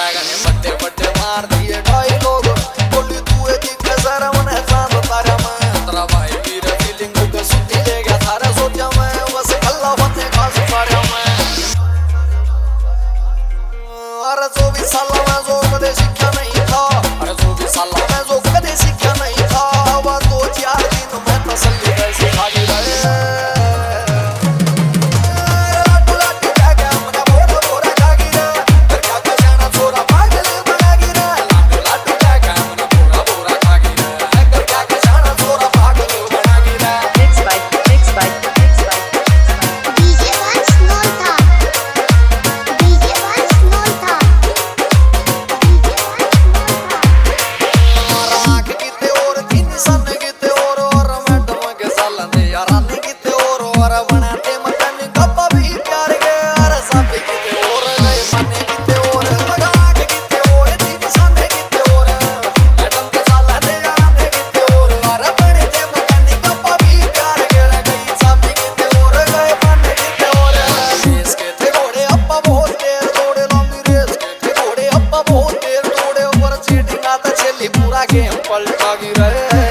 गने बड्डे बड्डे मार दिए ढाई लोग बोली तू एक कसर मन चांद तारा मैं तेरा भाई मेरे फीलिंग को सुधी ले गया थारा सोचा मैं बस अल्लाह होते खास पाया मैं अरे 24 साल में जो कदे सीखा नहीं था अरे 24 साल में जो कदे सीखा नहीं था वो 2-4 दिन में तसल्ली कैसे खा गई रे पूरा गेम पलटा गिरा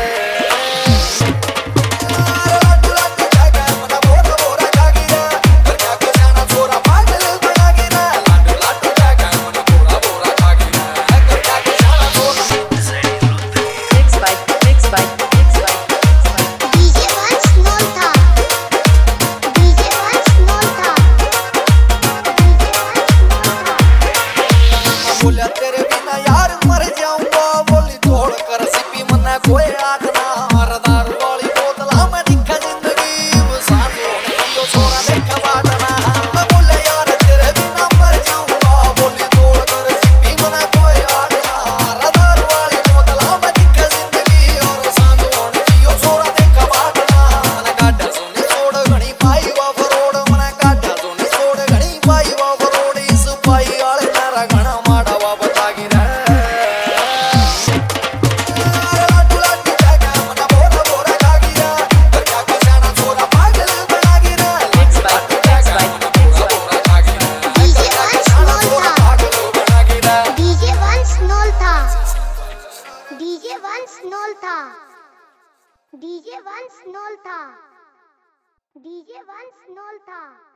बोला तेरे बिना यार मर जाऊंगा बोली तोड़ कर सिपी मना कोई आग ना हरदार वाली बोतल में दिखा जिंदगी वो साथ होने की ओ छोरा देखा बाटना मैं बोले यार तेरे बिना मर जाऊंगा बोली तोड़ कर सिपी मना कोई आग ना हरदार वाली बोतल में दिखा जिंदगी और साथ होने की ओ छोरा देखा बाटना मन काटा सोने छोड़ घणी पाई वा फरोड़ मन काटा सोने छोड़ घणी पाई वा फरोड़ इस पाई वाले नारा घना डीजे वंस नोल था